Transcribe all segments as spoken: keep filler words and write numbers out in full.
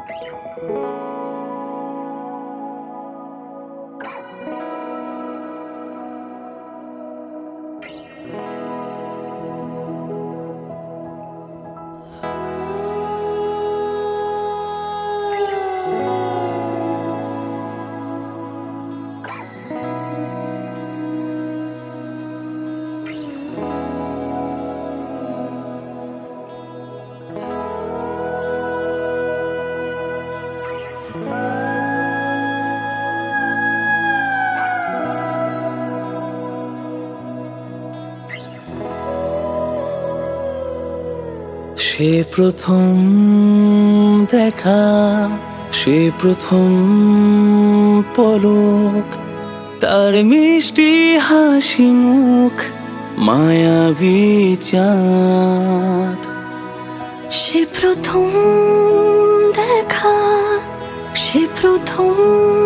সে প্রথম দেখা, সে প্রথম পলক, তার মিষ্টি হাসি মুখ মায়াবী চাঁদ। সে প্রথম দেখা, সে প্রথম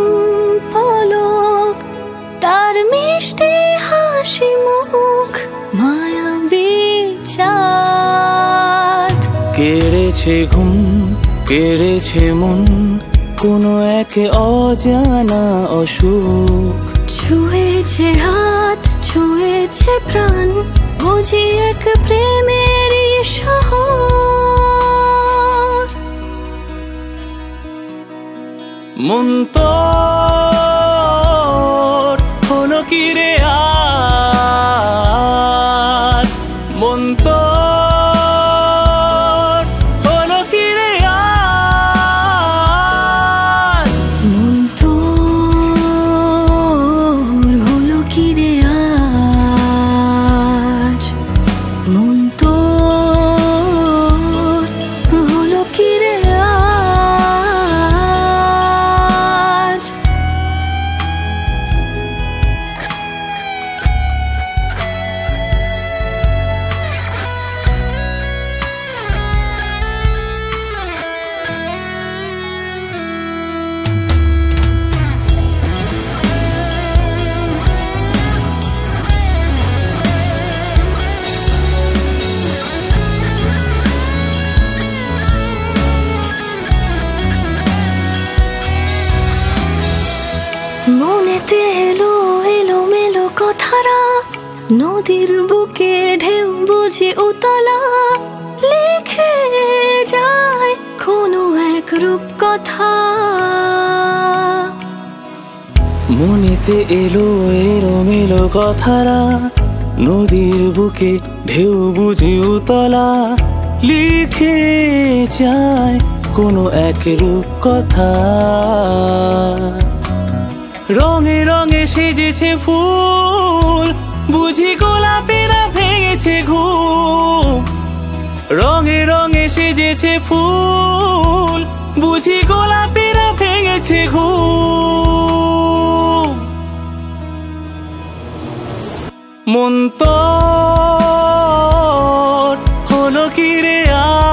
পলক, তার মিষ্টি হাসি মুখ মায়াবী চাঁদ। কেড়েছে ঘুম, কেড়েছে মন, কোনো এক অজানা অসুখ। ছুঁয়েছে হাত, ছুঁয়েছে প্রাণ, বুঝি এক প্রেমেরই শহর। মন তোর হলো কি রে আজ, মন তোর হলো কি রে আজ, মন তোর হলো কি রে আজ, মন তোর হলো কি রে আজ। মনেতে এলো এলো মেলো কথারা, নদীর বুকে ঢেউ বুঝি উতলা, লিখে যায় কোনো এক রূপ কথা। মনেতে এলো এলো মেলো কথারা, নদীর বুকে ঢেউ বুঝি উতলা, লিখে যায় কোনো এক রূপ কথা। রঙে রঙে সেজেছে ফুল, বুঝি গোলাপেরা ভেঙেছে ঘুম। রঙে রঙে সেজেছে ফুল, বুঝি গোলাপেরা ভেঙেছে ঘুম। মন তোর হলো কি রে আজ।